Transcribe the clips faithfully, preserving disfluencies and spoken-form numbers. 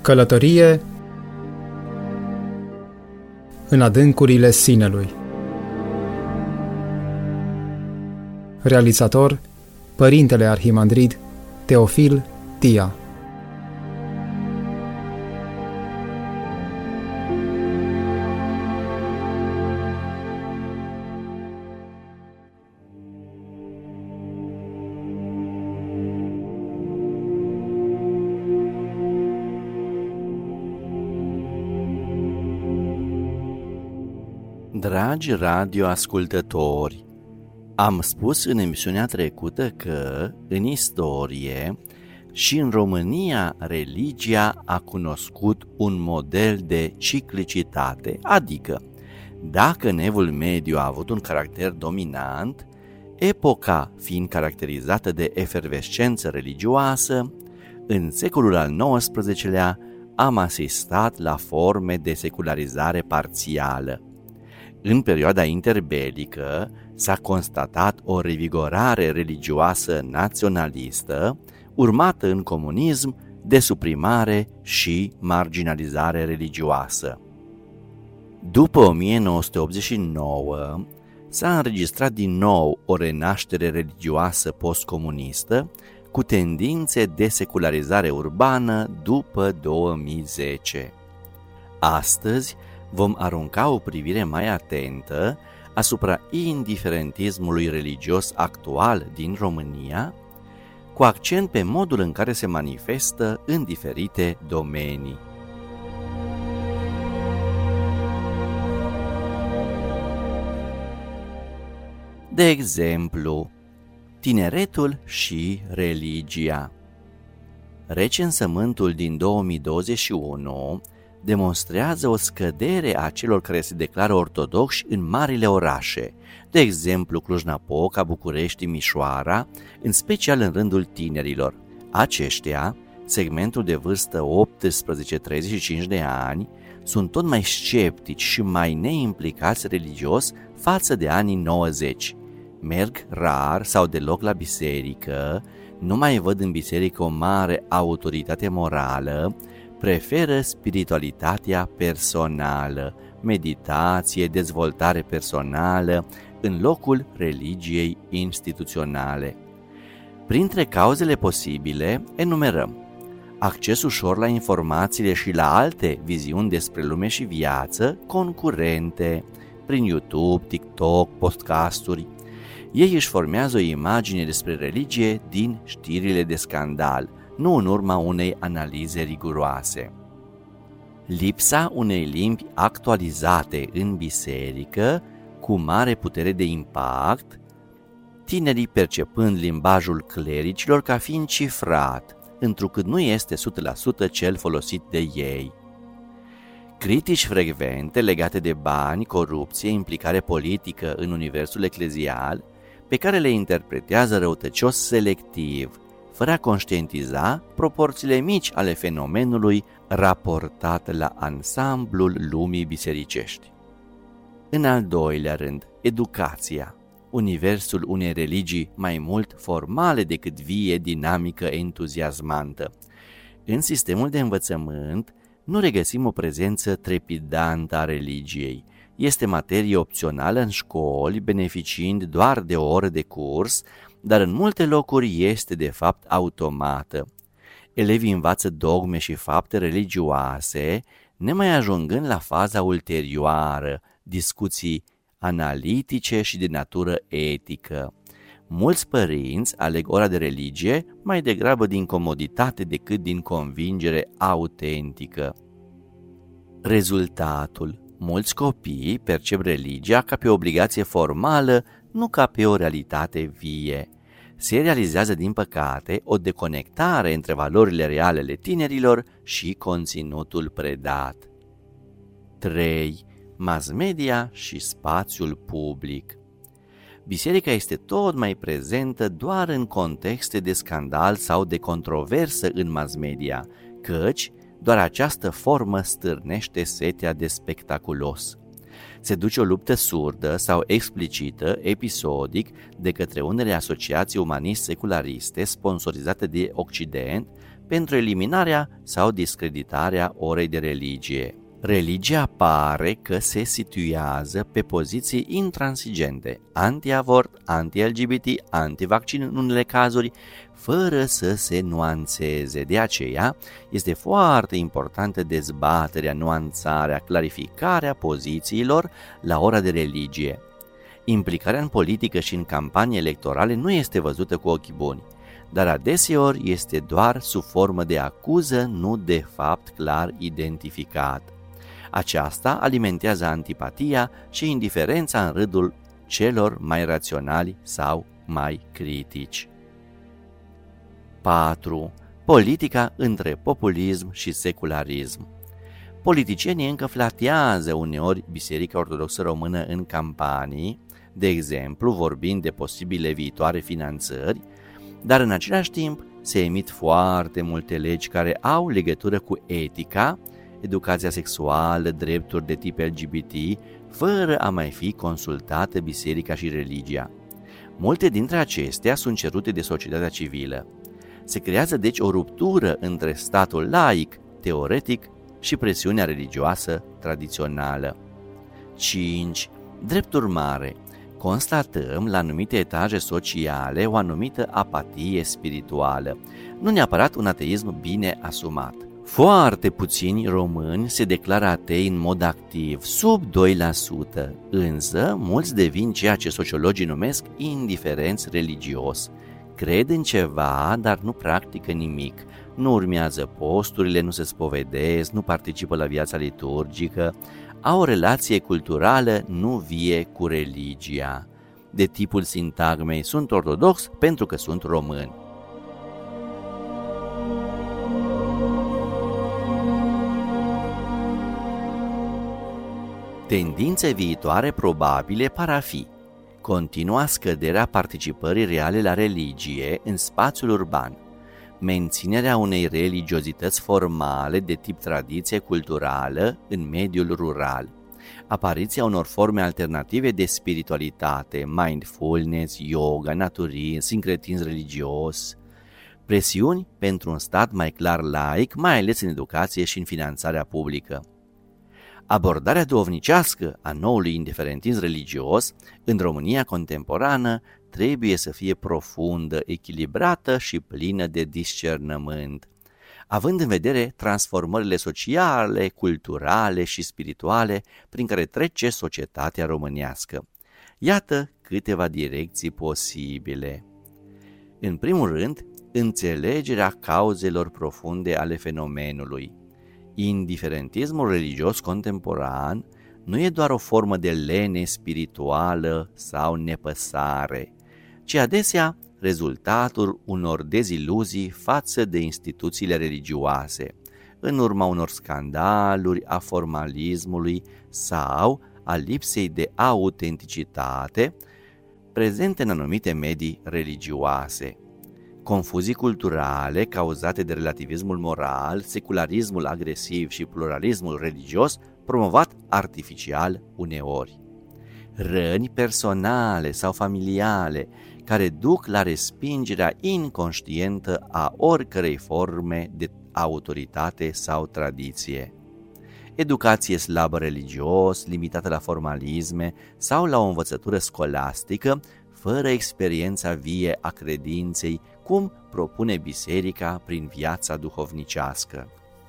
Călătorie în adâncurile sinelui. Realizator: Părintele Arhimandrid Teofil Tia. Dragi radioascultători, am spus în emisiunea trecută că, în istorie și în România, religia a cunoscut un model de ciclicitate, adică, dacă în Evul Mediu a avut un caracter dominant, epoca fiind caracterizată de efervescență religioasă, în secolul al nouăsprezecelea am asistat la forme de secularizare parțială. În perioada interbelică s-a constatat o revigorare religioasă naționalistă, urmată în comunism de suprimare și marginalizare religioasă. După o mie nouă sute optzeci și nouă s-a înregistrat din nou o renaștere religioasă postcomunistă cu tendințe de secularizare urbană după două mii zece. Astăzi vom arunca o privire mai atentă asupra indiferentismului religios actual din România, cu accent pe modul în care se manifestă în diferite domenii. De exemplu, tineretul și religia. Recensământul din două mii douăzeci și unu demonstrează o scădere a celor care se declară ortodoxi în marile orașe, de exemplu Cluj-Napoca, București, Timișoara, în special în rândul tinerilor. Aceștia, segmentul de vârstă optsprezece treizeci și cinci de ani, sunt tot mai sceptici și mai neimplicați religios față de anii nouăzeci. Merg rar sau deloc la biserică, nu mai văd în biserică o mare autoritate morală, preferă spiritualitatea personală, meditație, dezvoltare personală, în locul religiei instituționale. Printre cauzele posibile enumerăm acces ușor la informațiile și la alte viziuni despre lume și viață concurente, prin YouTube, TikTok, podcasturi. Ei își formează o imagine despre religie din știrile de scandal, nu în urma unei analize riguroase. Lipsa unei limbi actualizate în biserică, cu mare putere de impact, tinerii percepând limbajul clericilor ca fiind cifrat, întrucât nu este o sută la sută cel folosit de ei. Critici frecvente legate de bani, corupție, implicare politică în universul eclezial, pe care le interpretează răutăcios selectiv, fără a conștientiza proporțiile mici ale fenomenului raportat la ansamblul lumii bisericești. În al doilea rând, educația, universul unei religii mai mult formale decât vie, dinamică, entuziasmantă. În sistemul de învățământ nu regăsim o prezență trepidantă a religiei. Este materie opțională în școli, beneficiind doar de o oră de curs, dar în multe locuri este de fapt automată. Elevii învață dogme și fapte religioase, nemai ajungând la faza ulterioară, discuții analitice și de natură etică. Mulți părinți aleg ora de religie mai degrabă din comoditate decât din convingere autentică. Rezultatul: mulți copii percep religia ca pe o obligație formală, nu ca pe o realitate vie. Se realizează, din păcate, o deconectare între valorile reale ale tinerilor și conținutul predat. trei. Mass media și spațiul public. Biserica este tot mai prezentă doar în contexte de scandal sau de controversă în mass media, căci doar această formă stârnește setea de spectaculos. Se duce o luptă surdă sau explicită, episodic, de către unele asociații umanist-seculariste sponsorizate de Occident pentru eliminarea sau discreditarea orei de religie. Religia pare că se situează pe poziții intransigente, anti-avort, anti-L G B T, anti-vaccin în unele cazuri, fără să se nuanțeze. De aceea este foarte importantă dezbaterea, nuanțarea, clarificarea pozițiilor la ora de religie. Implicarea în politică și în campanii electorale nu este văzută cu ochii buni, dar adeseori este doar sub formă de acuză, nu de fapt clar identificat. Aceasta alimentează antipatia și indiferența în rândul celor mai raționali sau mai critici. patru. Politica între populism și secularism. Politicienii încă flatează uneori Biserica Ortodoxă Română în campanii, de exemplu vorbind de posibile viitoare finanțări, dar în același timp se emit foarte multe legi care au legătură cu etica, educația sexuală, drepturi de tip L G B T, fără a mai fi consultată biserica și religia. Multe dintre acestea sunt cerute de societatea civilă. Se creează deci o ruptură între statul laic, teoretic, și presiunea religioasă tradițională. cinci. Drept urmare, constatăm la anumite etaje sociale o anumită apatie spirituală, nu neapărat un ateism bine asumat. Foarte puțini români se declară atei în mod activ, sub doi la sută, însă mulți devin ceea ce sociologii numesc indiferenți religios. Cred în ceva, dar nu practică nimic, nu urmează posturile, nu se spovedesc, nu participă la viața liturgică, au o relație culturală nu vie cu religia. De tipul sintagmei sunt ortodox pentru că sunt români. Tendințe viitoare probabile par a fi: continua scăderea participării reale la religie în spațiul urban, menținerea unei religiozități formale de tip tradiție culturală în mediul rural, apariția unor forme alternative de spiritualitate, mindfulness, yoga, naturism, sincretism religios, presiuni pentru un stat mai clar laic, mai ales în educație și în finanțarea publică. Abordarea duhovnicească a noului indiferentism religios în România contemporană trebuie să fie profundă, echilibrată și plină de discernământ, având în vedere transformările sociale, culturale și spirituale prin care trece societatea românească. Iată câteva direcții posibile. În primul rând, înțelegerea cauzelor profunde ale fenomenului. Indiferentismul religios contemporan nu e doar o formă de lene spirituală sau nepăsare, ci adesea rezultatul unor deziluzii față de instituțiile religioase, în urma unor scandaluri, a formalismului sau a lipsei de autenticitate prezente în anumite medii religioase. Confuzii culturale cauzate de relativismul moral, secularismul agresiv și pluralismul religios promovat artificial uneori. Răni personale sau familiale care duc la respingerea inconștientă a oricărei forme de autoritate sau tradiție. Educație slabă religios, limitată la formalisme sau la o învățătură scolastică, fără experiența vie a credinței, cum propune biserica prin viața duhovnicească.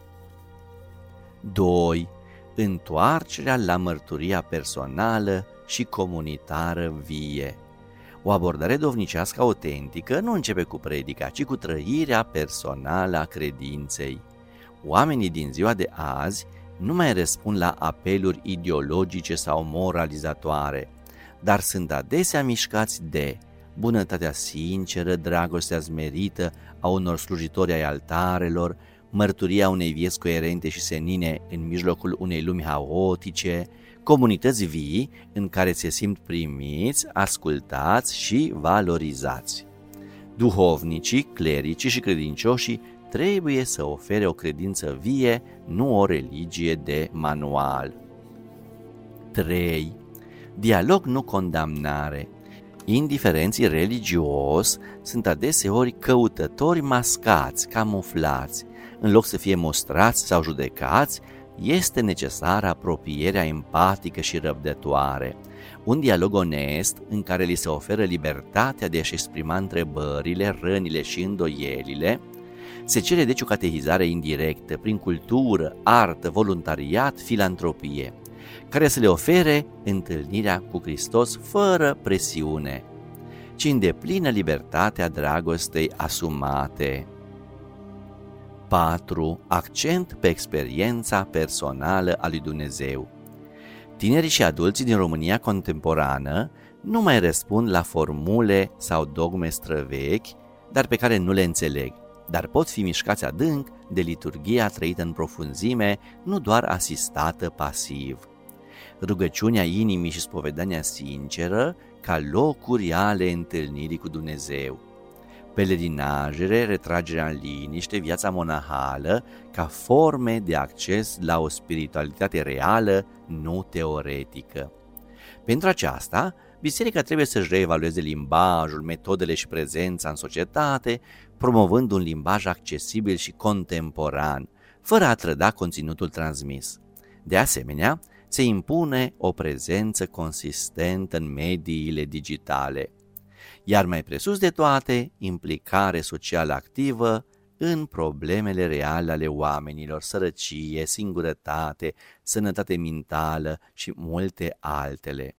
doi. Întoarcerea la mărturia personală și comunitară vie. O abordare duhovnicească autentică nu începe cu predica, ci cu trăirea personală a credinței. Oamenii din ziua de azi nu mai răspund la apeluri ideologice sau moralizatoare, dar sunt adesea mișcați de bunătatea sinceră, dragostea smerită a unor slujitori ai altarelor, mărturia unei vieți coerente și senine în mijlocul unei lumi haotice, comunități vii în care se simt primiți, ascultați și valorizați. Duhovnicii, clericii și credincioșii trebuie să ofere o credință vie, nu o religie de manual. trei. Dialog, nu condamnare. Indiferenții religios sunt adeseori căutători mascați, camuflați. În loc să fie mostrați sau judecați, este necesară apropierea empatică și răbdătoare. Un dialog onest în care li se oferă libertatea de a-și exprima întrebările, rănile și îndoielile. Se cere deci o catehizare indirectă, prin cultură, artă, voluntariat, filantropie, care să le ofere întâlnirea cu Hristos fără presiune, ci în deplină libertatea dragostei asumate. patru. Accent pe experiența personală a lui Dumnezeu. Tinerii și adulții din România contemporană nu mai răspund la formule sau dogme străvechi, dar pe care nu le înțeleg, dar pot fi mișcați adânc de liturghia trăită în profunzime, nu doar asistată pasiv. Rugăciunea inimii și spovedania sinceră ca locuri ale întâlnirii cu Dumnezeu. Pelerinajele, retragerea în liniște, viața monahală ca forme de acces la o spiritualitate reală, nu teoretică. Pentru aceasta, biserica trebuie să-și reevalueze limbajul, metodele și prezența în societate, promovând un limbaj accesibil și contemporan, fără a trăda conținutul transmis. De asemenea, se impune o prezență consistentă în mediile digitale, iar mai presus de toate, implicare socială activă în problemele reale ale oamenilor, sărăcie, singurătate, sănătate mentală și multe altele.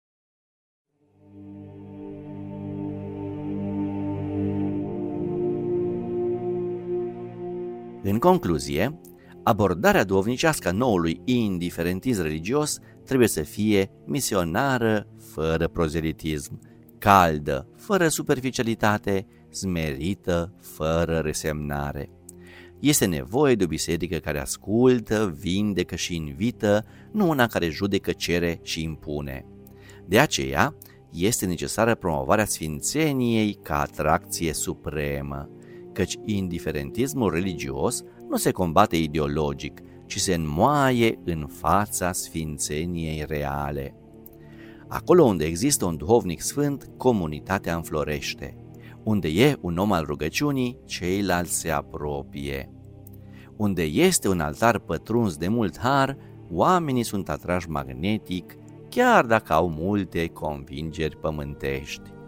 În concluzie, abordarea duhovnicească a noului indiferentism religios trebuie să fie misionară fără prozelitism, caldă fără superficialitate, smerită fără resemnare. Este nevoie de o biserică care ascultă, vindecă și invită, nu una care judecă, cere și impune. De aceea, este necesară promovarea sfințeniei ca atracție supremă, căci indiferentismul religios nu se combate ideologic, ci se înmoaie în fața sfințeniei reale. Acolo unde există un duhovnic sfânt, comunitatea înflorește. Unde e un om al rugăciunii, ceilalți se apropie. Unde este un altar pătruns de mult har, oamenii sunt atrași magnetic, chiar dacă au multe convingeri pământești.